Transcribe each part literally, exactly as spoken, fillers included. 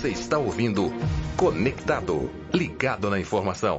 Você está ouvindo Conectado, ligado na informação.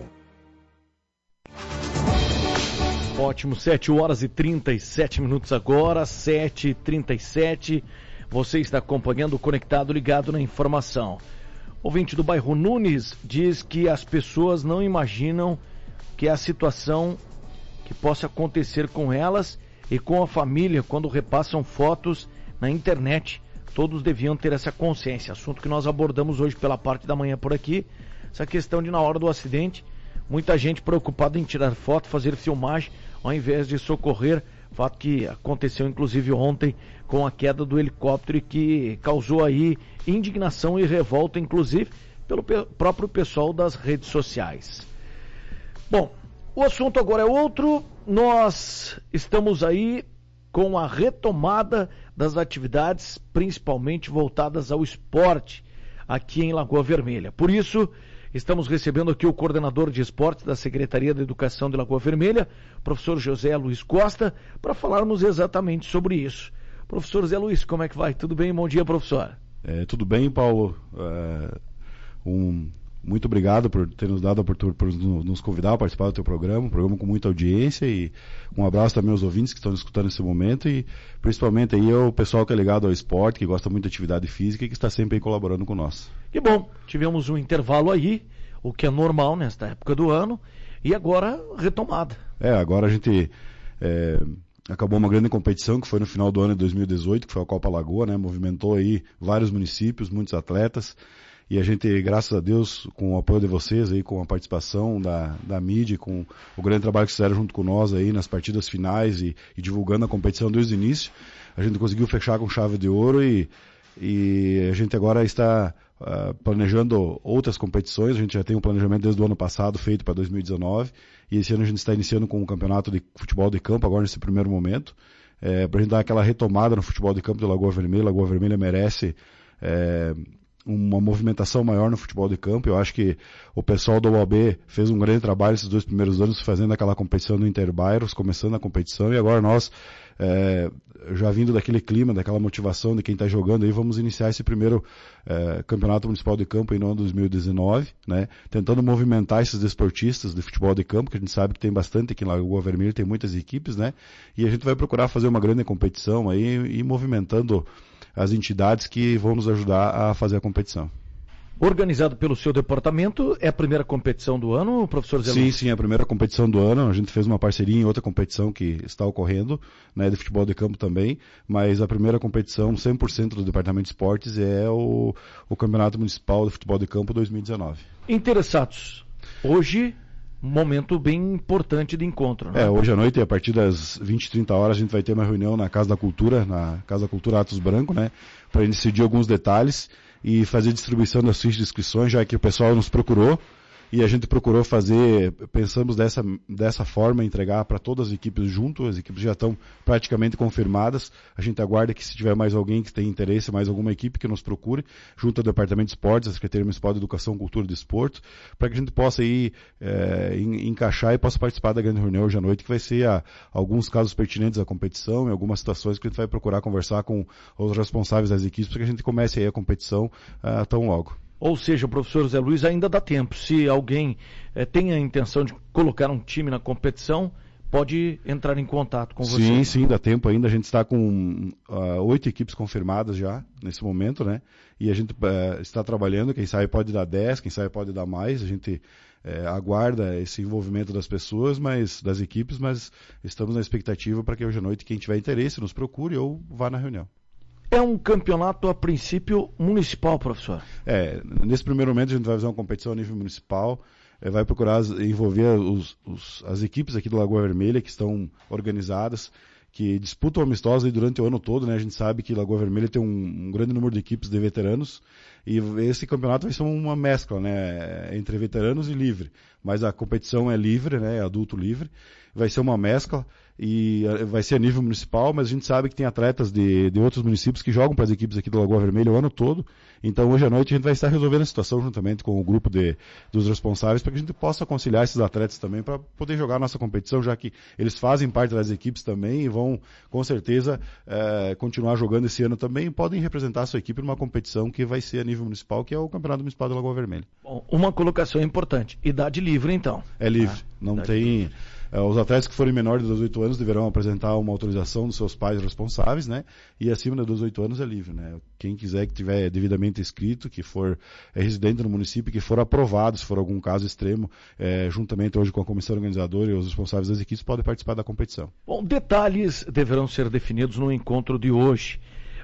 Ótimo, sete horas e trinta e sete minutos agora, sete e trinta e sete. Você está acompanhando o Conectado, ligado na informação. Ouvinte do bairro Nunes diz que as pessoas não imaginam que é a situação que possa acontecer com elas e com a família quando repassam fotos na internet. Todos deviam ter essa consciência. Assunto que nós abordamos hoje pela parte da manhã por aqui. Essa questão de, na hora do acidente, muita gente preocupada em tirar foto, fazer filmagem, ao invés de socorrer. Fato que aconteceu inclusive ontem com a queda do helicóptero e que causou aí indignação e revolta, inclusive pelo pe- próprio pessoal das redes sociais. Bom, o assunto agora é outro. Nós estamos aí com a retomada das atividades, principalmente voltadas ao esporte aqui em Lagoa Vermelha. Por isso, estamos recebendo aqui o coordenador de esportes da Secretaria da Educação de Lagoa Vermelha, professor José Luiz Costa, para falarmos exatamente sobre isso. Professor José Luiz, como é que vai? Tudo bem? Bom dia, professor. É, tudo bem, Paulo. É, um, muito obrigado por ter nos dado a oportunidade, por nos convidar a participar do teu programa, um programa com muita audiência, e um abraço também aos ouvintes que estão escutando nesse momento, e principalmente aí ao pessoal que é ligado ao esporte, que gosta muito de atividade física e que está sempre aí colaborando com nós. Que bom, tivemos um intervalo aí, o que é normal nesta época do ano, e agora retomada. É, agora a gente é, acabou uma grande competição que foi no final do ano de dois mil e dezoito, que foi a Copa Lagoa, né? Movimentou aí vários municípios, muitos atletas, e a gente, graças a Deus, com o apoio de vocês aí, com a participação da, da mídia, com o grande trabalho que fizeram junto com nós aí nas partidas finais e, e divulgando a competição desde o início, a gente conseguiu fechar com chave de ouro e, e a gente agora está uh, planejando outras competições. A gente já tem um planejamento desde o ano passado feito para dois mil e dezenove, e esse ano a gente está iniciando com um campeonato de futebol de campo agora nesse primeiro momento, é, para a gente dar aquela retomada no futebol de campo de Lagoa Vermelha. Lagoa Vermelha merece é, uma movimentação maior no futebol de campo. Eu acho que o pessoal do O A B fez um grande trabalho esses dois primeiros anos fazendo aquela competição no Interbairros, começando a competição, e agora nós, é, já vindo daquele clima, daquela motivação de quem está jogando aí, vamos iniciar esse primeiro é, campeonato municipal de campo em ano dois mil e dezenove, né, tentando movimentar esses desportistas de futebol de campo, que a gente sabe que tem bastante aqui em Lagoa Vermelha, tem muitas equipes, né, e a gente vai procurar fazer uma grande competição aí e movimentando as entidades que vão nos ajudar a fazer a competição. Organizado pelo seu departamento, é a primeira competição do ano, professor Zé Sim, Luiz? sim, é a primeira competição do ano. A gente fez uma parceria em outra competição que está ocorrendo, né, de futebol de campo também, mas a primeira competição, cem por cento do Departamento de Esportes, é o, o Campeonato Municipal de Futebol de Campo dois mil e dezenove. Interessados, hoje, um momento bem importante de encontro, né? É, hoje à noite, a partir das vinte e trinta horas, a gente vai ter uma reunião na Casa da Cultura, na Casa da Cultura Atos Branco, né, para decidir alguns detalhes e fazer distribuição das fichas de inscrições, já que o pessoal nos procurou e a gente procurou fazer, pensamos dessa, dessa forma, entregar para todas as equipes junto. As equipes já estão praticamente confirmadas. A gente aguarda que, se tiver mais alguém que tenha interesse, mais alguma equipe que nos procure, junto ao Departamento de Esportes, a Secretaria Municipal de Educação, Cultura e Desporto, para que a gente possa ir é, em, encaixar e possa participar da grande reunião hoje à noite, que vai ser a, alguns casos pertinentes à competição e algumas situações que a gente vai procurar conversar com os responsáveis das equipes, para que a gente comece aí a competição uh, tão logo. Ou seja, professor Zé Luiz, ainda dá tempo. Se alguém eh, tem a intenção de colocar um time na competição, pode entrar em contato com você. Sim, sim, dá tempo ainda. A gente está com uh, oito equipes confirmadas já, nesse momento, né? E a gente uh, está trabalhando, quem sabe pode dar dez, quem sabe pode dar mais. A gente uh, aguarda esse envolvimento das pessoas, mas das equipes, mas estamos na expectativa para que hoje à noite quem tiver interesse nos procure ou vá na reunião. É um campeonato, a princípio, municipal, professor? É, nesse primeiro momento a gente vai fazer uma competição a nível municipal, é, vai procurar envolver os, os, as equipes aqui do Lagoa Vermelha, que estão organizadas, que disputam amistosos aí durante o ano todo, né? A gente sabe que Lagoa Vermelha tem um, um grande número de equipes de veteranos, e esse campeonato vai ser uma mescla, né? Entre veteranos e livre, mas a competição é livre, né? É adulto livre, vai ser uma mescla, e vai ser a nível municipal, mas a gente sabe que tem atletas de, de outros municípios que jogam para as equipes aqui do Lagoa Vermelha o ano todo. Então hoje à noite a gente vai estar resolvendo a situação juntamente com o grupo de, dos responsáveis para que a gente possa conciliar esses atletas também para poder jogar a nossa competição, já que eles fazem parte das equipes também e vão com certeza é, continuar jogando esse ano também e podem representar a sua equipe numa competição que vai ser a nível municipal, que é o Campeonato Municipal do Lagoa Vermelha. Bom, uma colocação importante, idade livre então. É livre, ah, não tem... Livre. Uh, os atletas que forem menores de dezoito anos deverão apresentar uma autorização dos seus pais responsáveis, né? E acima de dezoito anos é livre, né? Quem quiser que tiver devidamente inscrito, que for é, residente no município, que for aprovado, se for algum caso extremo, é, juntamente hoje com a comissão organizadora e os responsáveis das equipes, podem participar da competição. Bom, detalhes deverão ser definidos no encontro de hoje,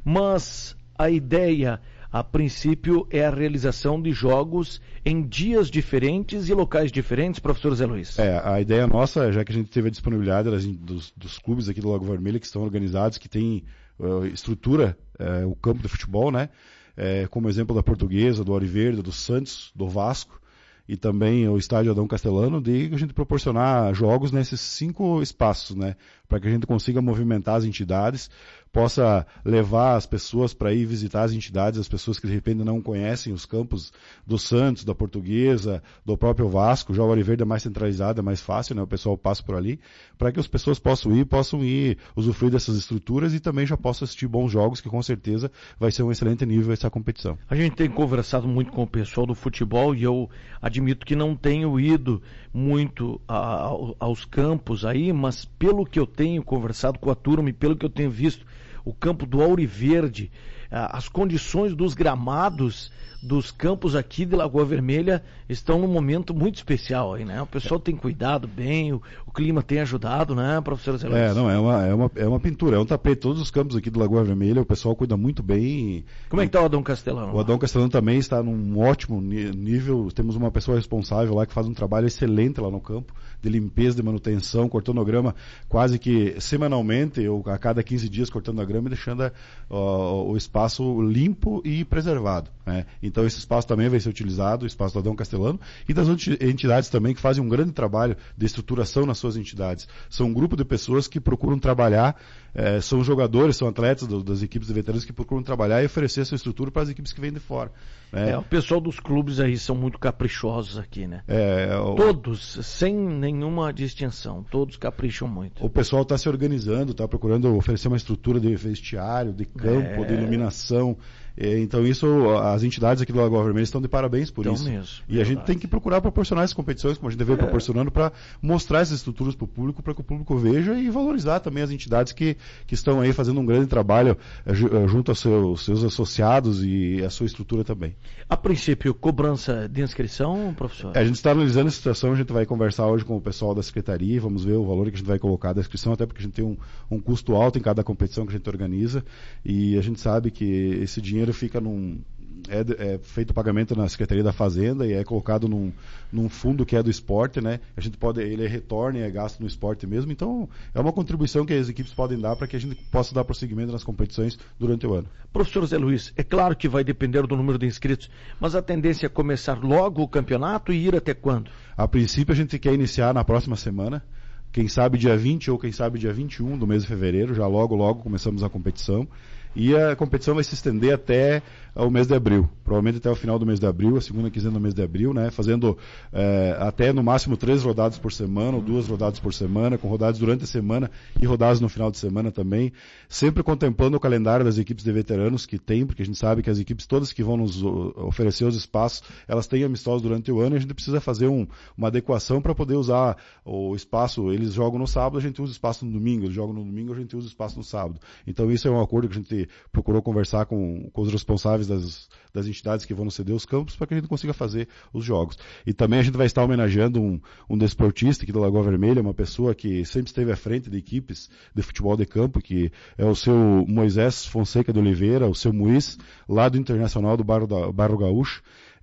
mas a ideia... A princípio, é a realização de jogos em dias diferentes e locais diferentes, professor Zé Luiz. É, a ideia nossa, já que a gente teve a disponibilidade das, dos, dos clubes aqui do Lagoa Vermelha, que estão organizados, que tem uh, estrutura, uh, o campo de futebol, né? Uh, como exemplo da Portuguesa, do Ouro Verde, do Santos, do Vasco, e também o estádio Adão Castelano, de a gente proporcionar jogos nesses cinco espaços, né? Para que a gente consiga movimentar as entidades, possa levar as pessoas para ir visitar as entidades, as pessoas que de repente não conhecem os campos do Santos, da Portuguesa, do próprio Vasco. Já o Ouro Verde é mais centralizado, é mais fácil, né? O pessoal passa por ali, para que as pessoas possam ir, possam ir usufruir dessas estruturas e também já possam assistir bons jogos, que com certeza vai ser um excelente nível essa competição. A gente tem conversado muito com o pessoal do futebol e eu admito que não tenho ido muito a, a, aos campos aí, mas pelo que eu tenho conversado com a turma e pelo que eu tenho visto, o campo do Ouro Verde, as condições dos gramados dos campos aqui de Lagoa Vermelha estão num momento muito especial aí, né? O pessoal tem cuidado bem, o, o clima tem ajudado, né, professor Zé Luiz? É, não, é uma, é, uma, é uma pintura, é um tapete. Todos os campos aqui do Lagoa Vermelha, o pessoal cuida muito bem. Como é que está o Adão Castelano? O Adão Castelano também está num ótimo nível. Temos uma pessoa responsável lá que faz um trabalho excelente lá no campo, de limpeza, de manutenção, cortando a grama quase que semanalmente, ou a cada quinze dias cortando a grama e deixando a, o, o espaço limpo e preservado, né? Então esse espaço também vai ser utilizado, o espaço do Adão Castelano, e das entidades também que fazem um grande trabalho de estruturação nas suas entidades. São um grupo de pessoas que procuram trabalhar, eh, são jogadores, são atletas do, das equipes de veteranos que procuram trabalhar e oferecer essa estrutura para as equipes que vêm de fora, né? É, o pessoal dos clubes aí são muito caprichosos aqui, né? É, o... Todos, sem nenhuma distinção, todos capricham muito. O pessoal está se organizando, está procurando oferecer uma estrutura de vestiário, de campo, é... de iluminação. Então isso, as entidades aqui do Lagoa Vermelha estão de parabéns por então isso. Mesmo, e a gente tem que procurar proporcionar essas competições, como a gente veio é. proporcionando, para mostrar essas estruturas para o público, para que o público veja e valorizar também as entidades que, que estão aí fazendo um grande trabalho junto aos seus, seus associados e a sua estrutura também. A princípio, cobrança de inscrição, professor? É, a gente está analisando a situação, a gente vai conversar hoje com o pessoal da Secretaria, vamos ver o valor que a gente vai colocar da inscrição, até porque a gente tem um, um custo alto em cada competição que a gente organiza, e a gente sabe que esse dinheiro fica num... É, é feito o pagamento na Secretaria da Fazenda e é colocado num, num fundo que é do esporte, né? A gente pode, ele retorna e é gasto no esporte mesmo, então é uma contribuição que as equipes podem dar para que a gente possa dar prosseguimento nas competições durante o ano. Professor Zé Luiz, é claro que vai depender do número de inscritos, mas a tendência é começar logo o campeonato e ir até quando? A princípio a gente quer iniciar na próxima semana, quem sabe dia vinte ou quem sabe dia vinte e um do mês de fevereiro, já logo logo começamos a competição. E a competição vai se estender até o mês de abril, provavelmente até o final do mês de abril, a segunda quinzena do mês de abril, né? Fazendo é, até no máximo três rodadas por semana, ou duas rodadas por semana, com rodadas durante a semana e rodadas no final de semana também, sempre contemplando o calendário das equipes de veteranos que tem, porque a gente sabe que as equipes todas que vão nos oferecer os espaços, elas têm amistosos durante o ano e a gente precisa fazer um, uma adequação para poder usar o espaço. Eles jogam no sábado, a gente usa espaço no domingo, eles jogam no domingo, a gente usa espaço no sábado. Então isso é um acordo que a gente procurou conversar com, com os responsáveis das, das entidades que vão nos ceder os campos para que a gente consiga fazer os jogos. E também a gente vai estar homenageando um, um desportista aqui da Lagoa Vermelha, uma pessoa que sempre esteve à frente de equipes de futebol de campo, que é o seu Moisés Fonseca de Oliveira, o seu Muiz, lá do Internacional do Barro, da, Barro Gaúcho.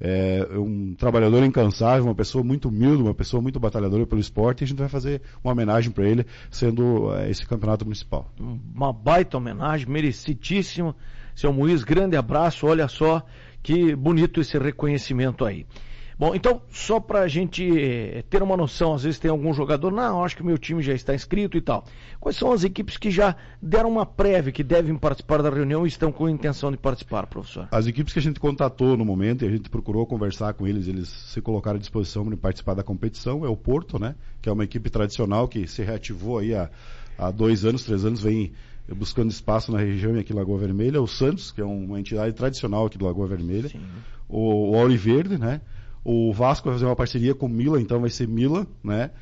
É um trabalhador incansável, uma pessoa muito humilde, uma pessoa muito batalhadora pelo esporte, e a gente vai fazer uma homenagem para ele, sendo é, esse campeonato municipal. Uma baita homenagem, merecidíssima. Seu Moisés, grande abraço, olha só que bonito esse reconhecimento aí. Bom, então, só para a gente ter uma noção, às vezes tem algum jogador, não, acho que o meu time já está inscrito e tal. Quais são as equipes que já deram uma prévia, que devem participar da reunião e estão com intenção de participar, professor? As equipes que a gente contatou no momento e a gente procurou conversar com eles, eles se colocaram à disposição de participar da competição, é o Porto, né? Que é uma equipe tradicional que se reativou aí há, há dois anos, três anos, vem buscando espaço na região e aqui em Lagoa Vermelha. O Santos, que é uma entidade tradicional aqui do Lagoa Vermelha. Sim. O, o Auriverde, né? O Vasco vai fazer uma parceria com o Mila, então vai ser Mila, né?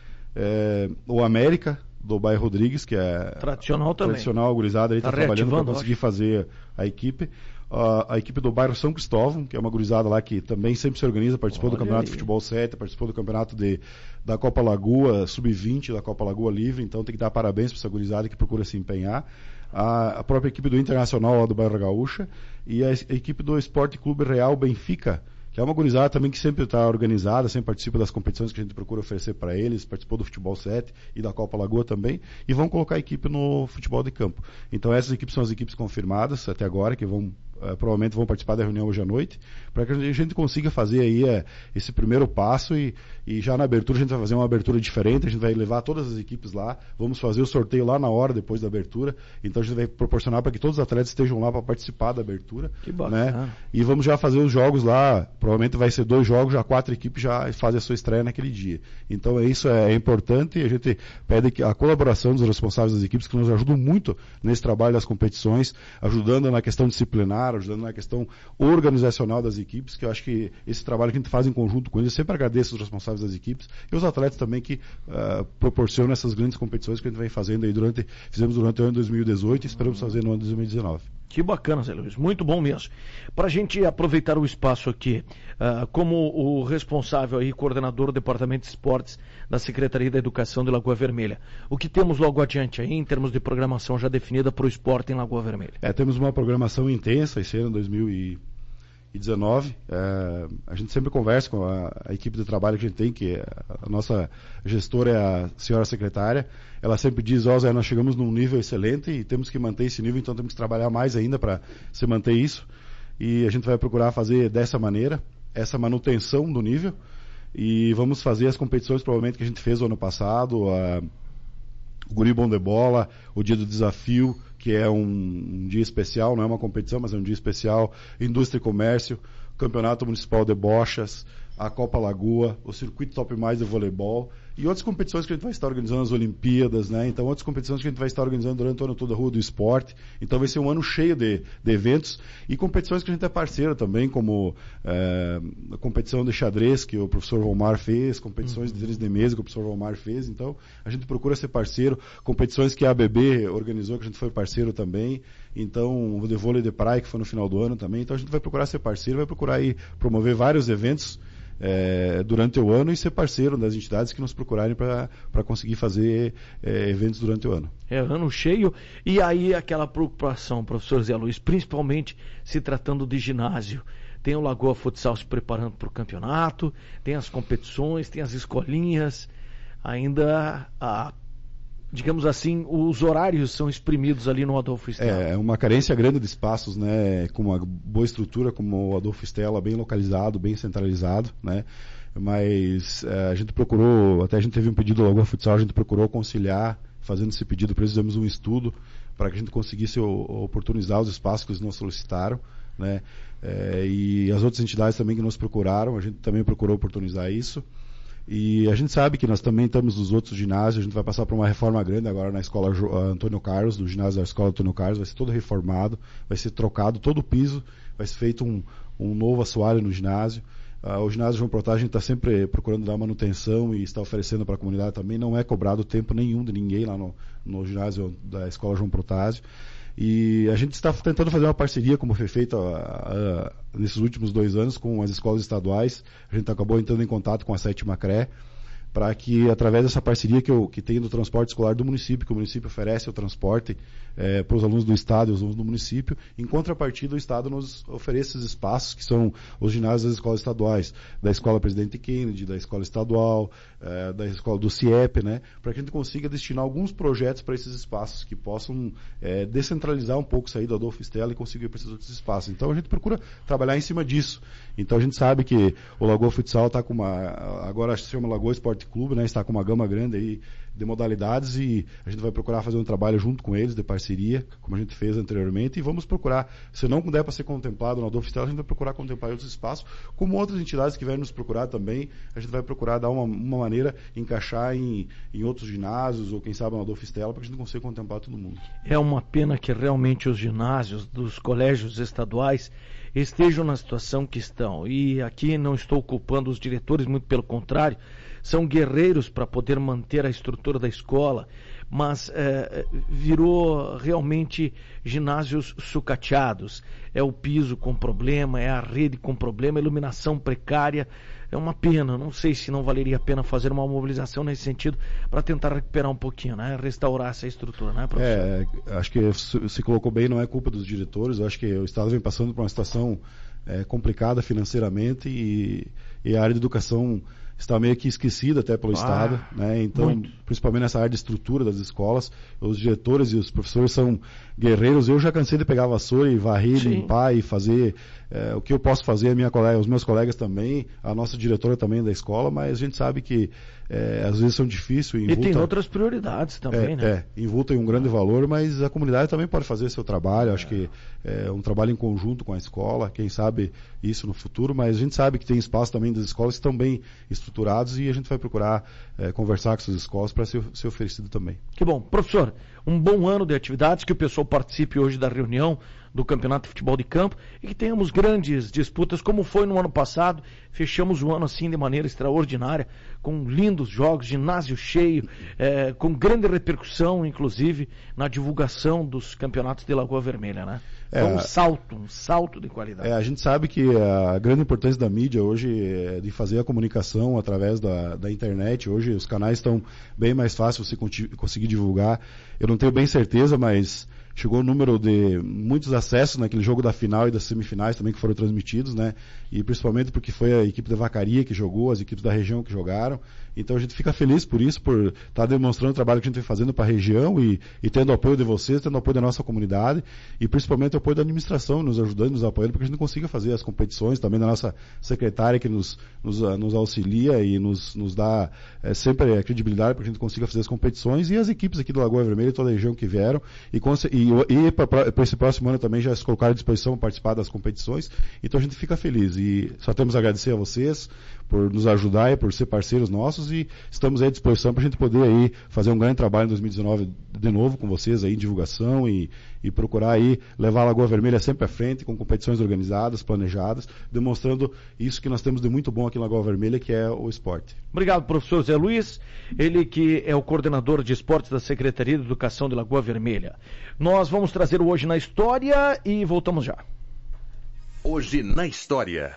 É, o América, do bairro Rodrigues, que é tradicional também. Tradicional, gurizada, aí está tá trabalhando para conseguir acho. fazer a equipe. Uh, a equipe do bairro São Cristóvão, que é uma gurizada lá que também sempre se organiza, participou Olha do Campeonato aí. de Futebol sete, participou do Campeonato de, da Copa Lagoa, sub vinte da Copa Lagoa Livre, então tem que dar parabéns para essa gurizada que procura se empenhar. A, a própria equipe do Internacional lá do bairro Gaúcha e a, a equipe do Esporte Clube Real Benfica, que é uma gurizada também que sempre está organizada, sempre participa das competições que a gente procura oferecer para eles, participou do Futebol sete e da Copa Lagoa também, e vão colocar a equipe no futebol de campo. Então essas equipes são as equipes confirmadas até agora, que vão Uh, provavelmente vão participar da reunião hoje à noite, para que a gente consiga fazer aí uh, esse primeiro passo e, e já na abertura a gente vai fazer uma abertura diferente, a gente vai levar todas as equipes lá, vamos fazer o sorteio lá na hora, depois da abertura, então a gente vai proporcionar para que todos os atletas estejam lá para participar da abertura. Que bacana. Né? E vamos já fazer os jogos lá, provavelmente vai ser dois jogos, já quatro equipes já fazem a sua estreia naquele dia. Então isso é, é importante e a gente pede a colaboração dos responsáveis das equipes que nos ajudam muito nesse trabalho das competições, ajudando na questão disciplinar, ajudando na questão organizacional das equipes, que eu acho que esse trabalho que a gente faz em conjunto com eles, eu sempre agradeço os responsáveis das equipes e os atletas também que uh, proporcionam essas grandes competições que a gente vem fazendo aí durante, fizemos durante o ano de dois mil e dezoito e esperamos fazer no ano de dois mil e dezenove. Que bacana, Zé Luiz, muito bom mesmo. Para a gente aproveitar o espaço aqui, uh, como o responsável aí, coordenador do Departamento de Esportes da Secretaria da Educação de Lagoa Vermelha, o que temos logo adiante aí, em termos de programação já definida para o esporte em Lagoa Vermelha? É, temos uma programação intensa esse ano, dois mil e dezenove. É, a gente sempre conversa com a, a equipe de trabalho que a gente tem, que é a nossa gestora é a senhora secretária. Ela sempre diz, ó, Zé, nós chegamos num nível excelente e temos que manter esse nível, então temos que trabalhar mais ainda para se manter isso. E a gente vai procurar fazer dessa maneira, essa manutenção do nível. E vamos fazer as competições, provavelmente, que a gente fez o ano passado, a, o Guri Bom de Bola, o Dia do Desafio, que é um, um dia especial, não é uma competição, mas é um dia especial, Indústria e Comércio, Campeonato Municipal de Bochas, a Copa Lagoa, o Circuito Top Mais de Voleibol e outras competições que a gente vai estar organizando, as Olimpíadas, né? Então, outras competições que a gente vai estar organizando durante o ano todo, a Rua do Esporte. Então, vai ser um ano cheio de, de eventos e competições que a gente é parceiro também, como é, a competição de xadrez que o professor Volmar fez, competições uhum. de tênis de mesa que o professor Volmar fez. Então, a gente procura ser parceiro. Competições que a A B B organizou, que a gente foi parceiro também. Então, o de vôlei de praia, que foi no final do ano também. Então, a gente vai procurar ser parceiro, vai procurar aí promover vários eventos É, durante o ano e ser parceiro das entidades que nos procurarem para conseguir fazer é, eventos durante o ano. É ano cheio e aí aquela preocupação, professor Zé Luiz, principalmente se tratando de ginásio. Tem o Lagoa Futsal se preparando para o campeonato, tem as competições, tem as escolinhas, ainda a digamos assim, os horários são exprimidos ali no Adolfo Stella. É, uma carência grande de espaços, né, com uma boa estrutura como o Adolfo Stella, bem localizado, bem centralizado, né, mas é, a gente procurou, até a gente teve um pedido do Lagoa Futsal, a gente procurou conciliar, fazendo esse pedido, para eles fizemos um estudo para que a gente conseguisse o, oportunizar os espaços que eles nos solicitaram, né, é, e as outras entidades também que nos procuraram, a gente também procurou oportunizar isso. E a gente sabe que nós também estamos nos outros ginásios, a gente vai passar por uma reforma grande agora na escola Antônio Carlos, do ginásio da escola Antônio Carlos, vai ser todo reformado, vai ser trocado todo o piso, vai ser feito um, um novo assoalho no ginásio. Uh, o ginásio João Protásio a gente está sempre procurando dar manutenção e está oferecendo para a comunidade também, não é cobrado tempo nenhum de ninguém lá no, no ginásio da escola João Protásio. E a gente está tentando fazer uma parceria, como foi feita uh, uh, nesses últimos dois anos, com as escolas estaduais. A gente acabou entrando em contato com a Sétima C R E para que, através dessa parceria que, eu, que tem do transporte escolar do município, que o município oferece o transporte é, para os alunos do Estado e os alunos do município, em contrapartida o Estado nos oferece esses espaços, que são os ginásios das escolas estaduais, da Escola Presidente Kennedy, da Escola Estadual, é, da Escola do CIEP, né, para que a gente consiga destinar alguns projetos para esses espaços, que possam é, descentralizar um pouco, sair do Adolfo Stella e conseguir para esses outros espaços. Então a gente procura trabalhar em cima disso. Então a gente sabe que o Lagoa Futsal está com uma, agora se chama Lagoa Esporte Clube, né, está com uma gama grande aí de modalidades e a gente vai procurar fazer um trabalho junto com eles, de parceria, como a gente fez anteriormente, e vamos procurar, se não der para ser contemplado no Adolfo Stella, a gente vai procurar contemplar outros espaços, como outras entidades que vierem nos procurar também, a gente vai procurar dar uma, uma maneira, encaixar em, em outros ginásios, ou quem sabe no Adolfo Stella, para que a gente consiga contemplar todo mundo. É uma pena que realmente os ginásios dos colégios estaduais estejam na situação que estão, e aqui não estou culpando os diretores, muito pelo contrário, são guerreiros para poder manter a estrutura da escola, mas é, virou realmente ginásios sucateados. É o piso com problema, é a rede com problema, a iluminação precária. É uma pena, não sei se não valeria a pena fazer uma mobilização nesse sentido para tentar recuperar um pouquinho, né? Restaurar essa estrutura, né, professor? É, acho que se colocou bem, não é culpa dos diretores, eu acho que o Estado vem passando por uma situação é, complicada financeiramente e, e a área de educação está meio que esquecida até pelo ah, Estado, né? Então, muito. Principalmente nessa área de estrutura das escolas, os diretores e os professores são guerreiros. Eu já cansei de pegar a vassoura e varrer, Sim. limpar e fazer é, o que eu posso fazer, a minha colega, os meus colegas também, a nossa diretora também da escola, mas a gente sabe que é, às vezes são difíceis. E tem outras prioridades também, é, né? É, envolta em um grande valor, mas a comunidade também pode fazer seu trabalho. É. Acho que é um trabalho em conjunto com a escola, quem sabe isso no futuro, mas a gente sabe que tem espaço também das escolas que estão bem estruturados e a gente vai procurar é, conversar com essas escolas para ser, ser oferecido também. Que bom. Professor, um bom ano de atividades, que o pessoal participe hoje da reunião do Campeonato de Futebol de Campo e que tenhamos grandes disputas, como foi no ano passado. Fechamos o ano assim de maneira extraordinária, com lindos jogos, ginásio cheio, é, com grande repercussão, inclusive, na divulgação dos campeonatos de Lagoa Vermelha, né? Foi é, um salto, um salto de qualidade. É, a gente sabe que a grande importância da mídia hoje é de fazer a comunicação através da, da internet. Hoje os canais estão bem mais fáceis você conseguir divulgar. Eu não tenho bem certeza, mas chegou o número de muitos acessos naquele jogo da final e das semifinais também que foram transmitidos, né? E principalmente porque foi a equipe da Vacaria que jogou, as equipes da região que jogaram. Então a gente fica feliz por isso, por estar tá demonstrando o trabalho que a gente vem fazendo para a região e, e tendo o apoio de vocês, tendo o apoio da nossa comunidade e principalmente o apoio da administração, nos ajudando, nos apoiando, para que a gente consiga fazer as competições, também da nossa secretária que nos, nos, nos auxilia e nos, nos dá é, sempre a credibilidade para que a gente consiga fazer as competições, e as equipes aqui do Lagoa Vermelha e toda a região que vieram e, e, e para esse próximo ano também já se colocaram à disposição para participar das competições. Então a gente fica feliz e só temos a agradecer a vocês por nos ajudar e por ser parceiros nossos, e estamos aí à disposição para a gente poder aí fazer um grande trabalho em dois mil e dezenove de novo com vocês aí em divulgação e, e procurar aí levar a Lagoa Vermelha sempre à frente com competições organizadas, planejadas, demonstrando isso que nós temos de muito bom aqui em Lagoa Vermelha, que é o esporte. Obrigado, professor Zé Luiz, ele que é o coordenador de esportes da Secretaria de Educação de Lagoa Vermelha. Nós vamos trazer o Hoje na História e voltamos já. Hoje na História.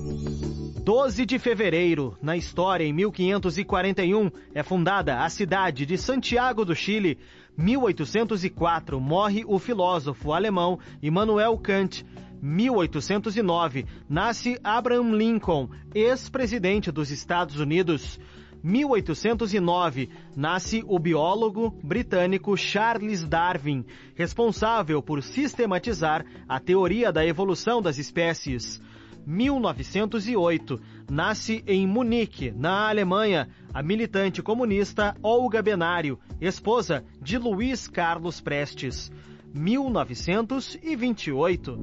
doze de fevereiro, na história, em mil quinhentos e quarenta e um, é fundada a cidade de Santiago do Chile. mil oitocentos e quatro, morre o filósofo alemão Immanuel Kant. mil oitocentos e nove, nasce Abraham Lincoln, ex-presidente dos Estados Unidos. mil oitocentos e nove, nasce o biólogo britânico Charles Darwin, responsável por sistematizar a teoria da evolução das espécies. mil novecentos e oito, nasce em Munique, na Alemanha, a militante comunista Olga Benário, esposa de Luiz Carlos Prestes. mil novecentos e vinte e oito.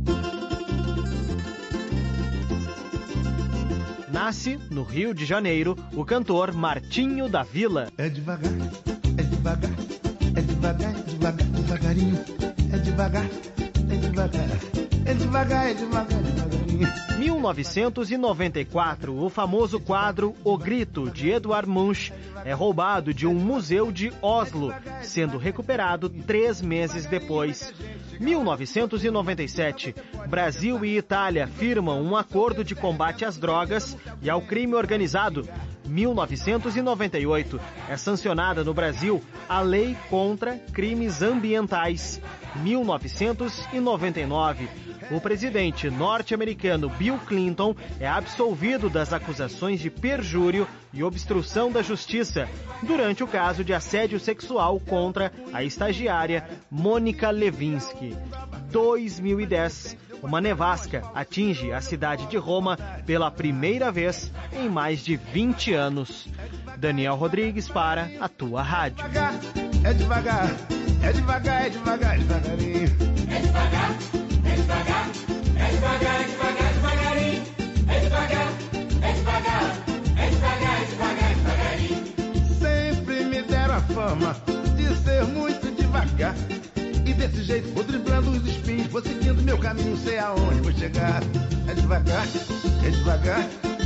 Nasce, no Rio de Janeiro, o cantor Martinho da Vila. É devagar, é devagar, é devagar, é devagar, devagarinho. É devagar, é devagar, é devagar, é devagar, devagarinho. mil novecentos e noventa e quatro, o famoso quadro O Grito, de Edvard Munch, é roubado de um museu de Oslo, sendo recuperado três meses depois. mil novecentos e noventa e sete, Brasil e Itália firmam um acordo de combate às drogas e ao crime organizado. mil novecentos e noventa e oito. É sancionada no Brasil a Lei contra Crimes Ambientais, mil novecentos e noventa e nove. O presidente norte-americano Bill Clinton é absolvido das acusações de perjúrio e obstrução da justiça durante o caso de assédio sexual contra a estagiária Mônica Lewinsky. dois mil e dez. Uma nevasca atinge a cidade de Roma pela primeira vez em mais de vinte anos. Daniel Rodrigues para a tua rádio. É devagar, é devagar, é devagar, é devagarinho. É devagar, é devagar, é devagar, é devagar, devagarinho. É devagar, é devagar, é devagar, é devagar, devagarinho. Sempre me deram a fama de ser muito devagar. E desse jeito vou driblando os espinhos, vou seguindo meu caminho, sei aonde vou chegar. É devagar, é devagar.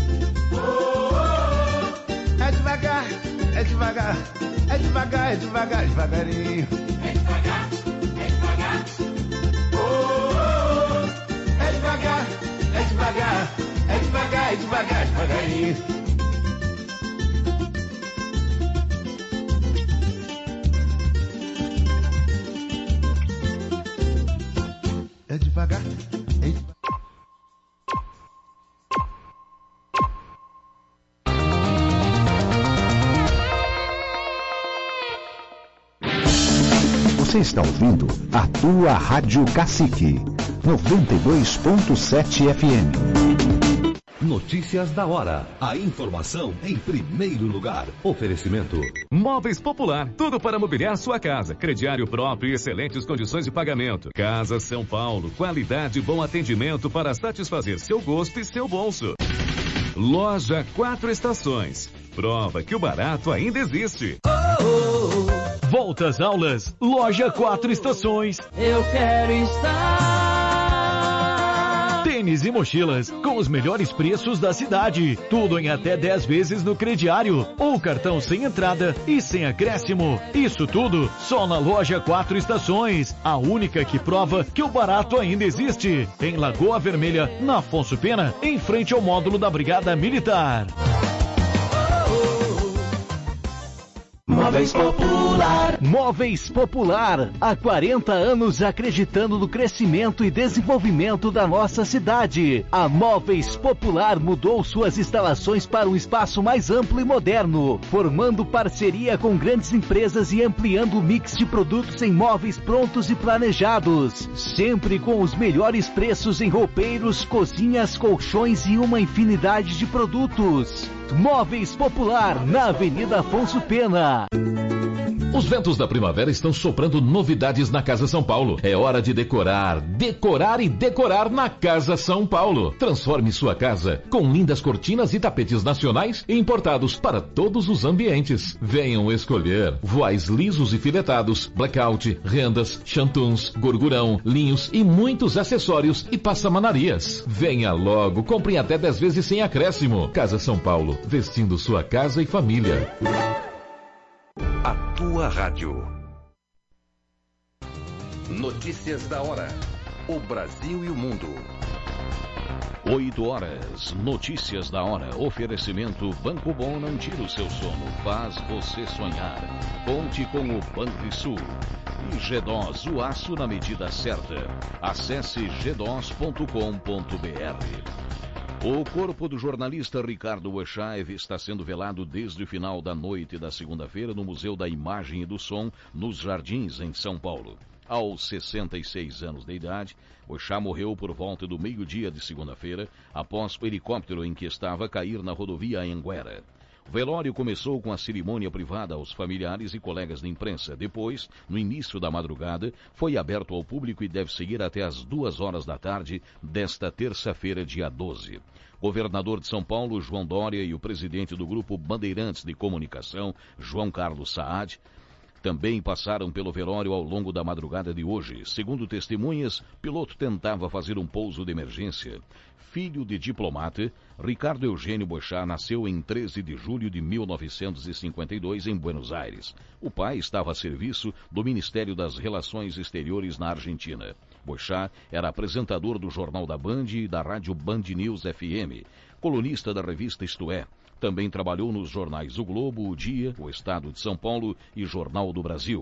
É devagar, é devagar, é devagar, é devagar, devagarinho. É devagar, é devagar. É devagar, é devagar, é devagar, é devagar, devagarinho. É devagar, é devagar. Você está ouvindo a tua Rádio Cacique, noventa e dois ponto sete F M. Notícias da hora. A informação em primeiro lugar. Oferecimento. Móveis Popular. Tudo para mobiliar sua casa. Crediário próprio e excelentes condições de pagamento. Casa São Paulo. Qualidade e bom atendimento para satisfazer seu gosto e seu bolso. Loja Quatro Estações. Prova que o barato ainda existe. Oh, oh, oh. Volta às aulas. Loja Quatro Estações. Eu quero estar. Tênis e mochilas com os melhores preços da cidade. Tudo em até dez vezes no crediário ou cartão sem entrada e sem acréscimo. Isso tudo só na Loja Quatro Estações. A única que prova que o barato ainda existe. Em Lagoa Vermelha, na Afonso Pena, em frente ao módulo da Brigada Militar. Móveis Popular. Móveis Popular. Há quarenta anos acreditando no crescimento e desenvolvimento da nossa cidade. A Móveis Popular mudou suas instalações para um espaço mais amplo e moderno, formando parceria com grandes empresas e ampliando o mix de produtos em móveis prontos e planejados. Sempre com os melhores preços em roupeiros, cozinhas, colchões e uma infinidade de produtos. Móveis Popular, na Avenida Afonso Pena. Os ventos da primavera estão soprando novidades na Casa São Paulo. É hora de decorar, decorar e decorar na Casa São Paulo. Transforme sua casa com lindas cortinas e tapetes nacionais e importados para todos os ambientes. Venham escolher voais lisos e filetados, blackout, rendas, chantuns, gorgurão, linhos e muitos acessórios e passamanarias. Venha logo, compre até dez vezes sem acréscimo. Casa São Paulo, vestindo sua casa e família. A tua rádio. Notícias da hora. O Brasil e o mundo. oito horas. Notícias da hora. Oferecimento Banco Bom não tira o seu sono. Faz você sonhar. Conte com o Banrisul. E G D O S, o aço na medida certa. Acesse g dos ponto com ponto b r. O corpo do jornalista Ricardo Wechaev está sendo velado desde o final da noite da segunda-feira no Museu da Imagem e do Som, nos Jardins, em São Paulo. Aos sessenta e seis anos de idade, Wechaev morreu por volta do meio-dia de segunda-feira, após o helicóptero em que estava cair na rodovia Anhanguera. O velório começou com a cerimônia privada aos familiares e colegas da imprensa. Depois, no início da madrugada, foi aberto ao público e deve seguir até as duas horas da tarde desta terça-feira, dia doze. O governador de São Paulo, João Dória, e o presidente do Grupo Bandeirantes de Comunicação, João Carlos Saad, também passaram pelo velório ao longo da madrugada de hoje. Segundo testemunhas, o piloto tentava fazer um pouso de emergência. Filho de diplomata, Ricardo Eugênio Boechat nasceu em treze de julho de mil novecentos e cinquenta e dois em Buenos Aires. O pai estava a serviço do Ministério das Relações Exteriores na Argentina. Boixá era apresentador do Jornal da Band e da Rádio Band News F M, colunista da revista Isto É. Também trabalhou nos jornais O Globo, O Dia, O Estado de São Paulo e Jornal do Brasil.